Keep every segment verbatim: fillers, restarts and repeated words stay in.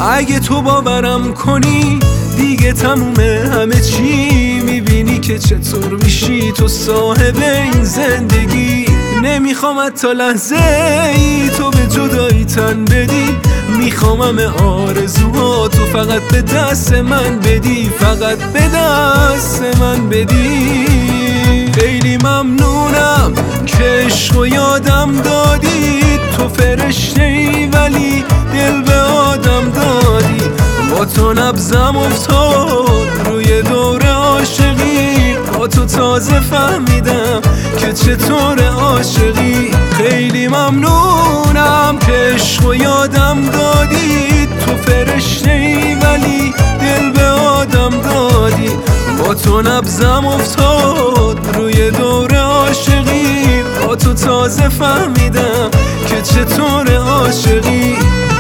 اگه تو باورم کنی دیگه تمومه همه چی، میبینی که چطور میشی تو صاحب این زندگی. نمیخوام حتی لحظه ای تو به جدایی تن بدی، میخوام همه آرزوهاتو فقط به دست من بدی، فقط به دست من بدی. خیلی ممنونم که عشقو یادم دادی، تو فرشته ای ولی دل به آدم دادی. با تو نبضم افتاد روی دور عاشقی، با تو تازه فهمیدم که چطور عاشقی. خیلی ممنونم که عشقو یادم دادی، تو فرشته ای ولی دل به آدم دادی. با تو نبضم افتاد روی دور عاشقی، با تو تازه فهمیدم که چطور عاشقی.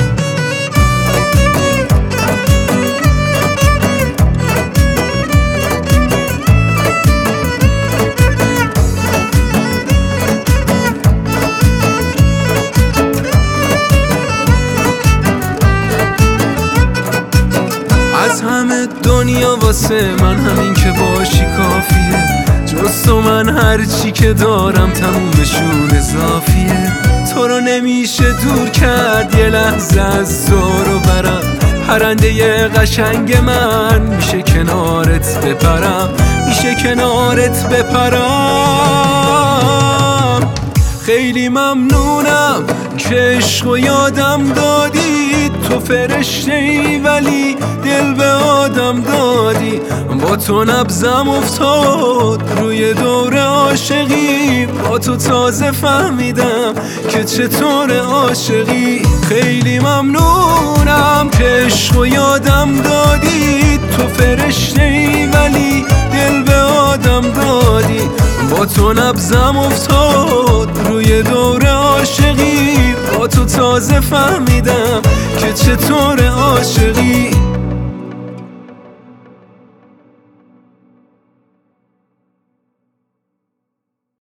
از همه دنیا واسه من همین که باشی کافیه، جز تو من هرچی که دارم تمومشون اضافیه. تو رو نمیشه دور کرد یه لحظه از زور و برم، پرنده قشنگ من میشه کنارت بپرم، میشه کنارت بپرم. خیلی ممنونم که عشقو یادم دادی، تو فرشته ای ولی دل به آدم دادی. با تو نبضم افتاد روی دور عاشقی، با تو تازه فهمیدم که چطور عاشقی. خیلی ممنونم که عشقو یادم دادی، تو فرشته ای ولی دل به آدم دادی. با تو نبضم افتاد روی دور عاشقی، با تو تازه فهمیدم که چطور عاشقی.